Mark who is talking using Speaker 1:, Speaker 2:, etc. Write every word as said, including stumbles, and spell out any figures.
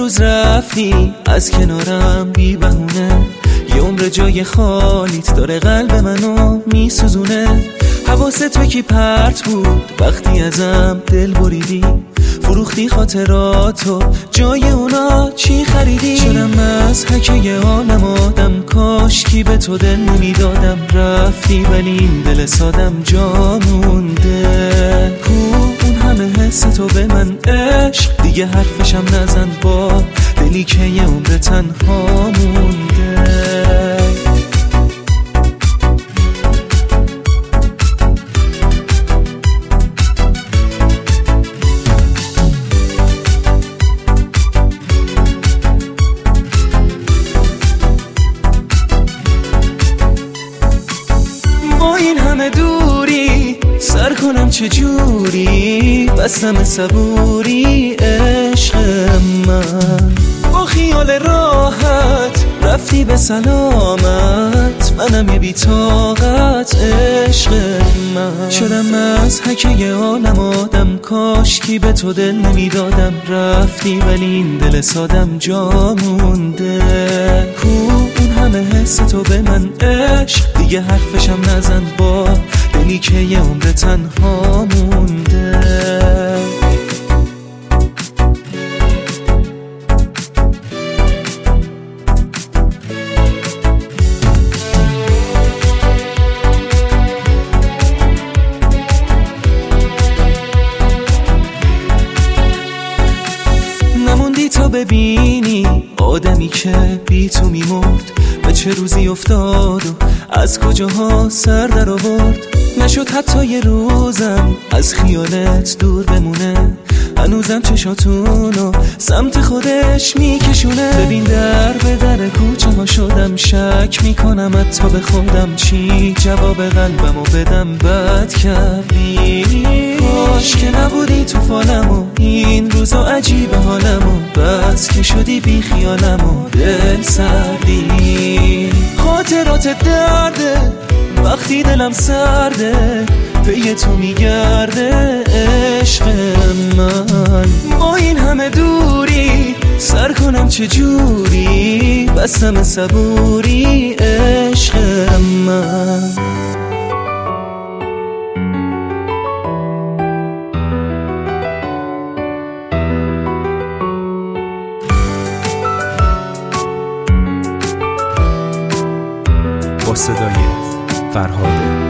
Speaker 1: روز رفتی از کنارم بی بهونه، یه عمر جای خالیت داره قلب منو میسوزونه. حواست به کی پرت بود وقتی ازم دل بریدی؟ فروختی خاطراتو جای اونا چی خریدی؟ شدم از حکه عالم آدم، کاش کی به تو دل نمیدادم. رفتی ولی این دل سادم جا مونده. کو اون همه حس تو به من عشق، دیگه حرفشم نزن با دلی که یه عمر تنها مونده. دوری سر کنم چجوری، بستم صبوری عشق من. با خیال راحت رفتی به سلامت، منم یه بی‌طاقت عشق من. شدم از حکه عالم آدم، کاش کی به تو دل نمیدادم. رفتی ولی این دل سادم جا مونده. کو اون همه حس تو به من عشق، دیگه حرفشم نزن با دلی که یه عمر تنها مونده. نموندی تا ببینی آدمی که بی تو میمرد، به چه روزی افتاد و از کجاها سر در آورد. نشد حتی یه روزم از خیالت دور بمونه، هنوزم چشاتونو سمت خودش میکشونه. ببین در به در کوچه ها شدم، شک میکنم حتی به خودم. چی جواب قلبمو بدم؟ بد کردی، کاش که نبودی تو فالم و این روزا عجیب حالم و بس که شدی بی خیالم و دل سردی. خاطرات درده وقتی دلم سرده، پی تو میگرده عشق من. با این همه دوری سر کنم چجوری، بستم صبوری عشق من.
Speaker 2: با صدای فرهاد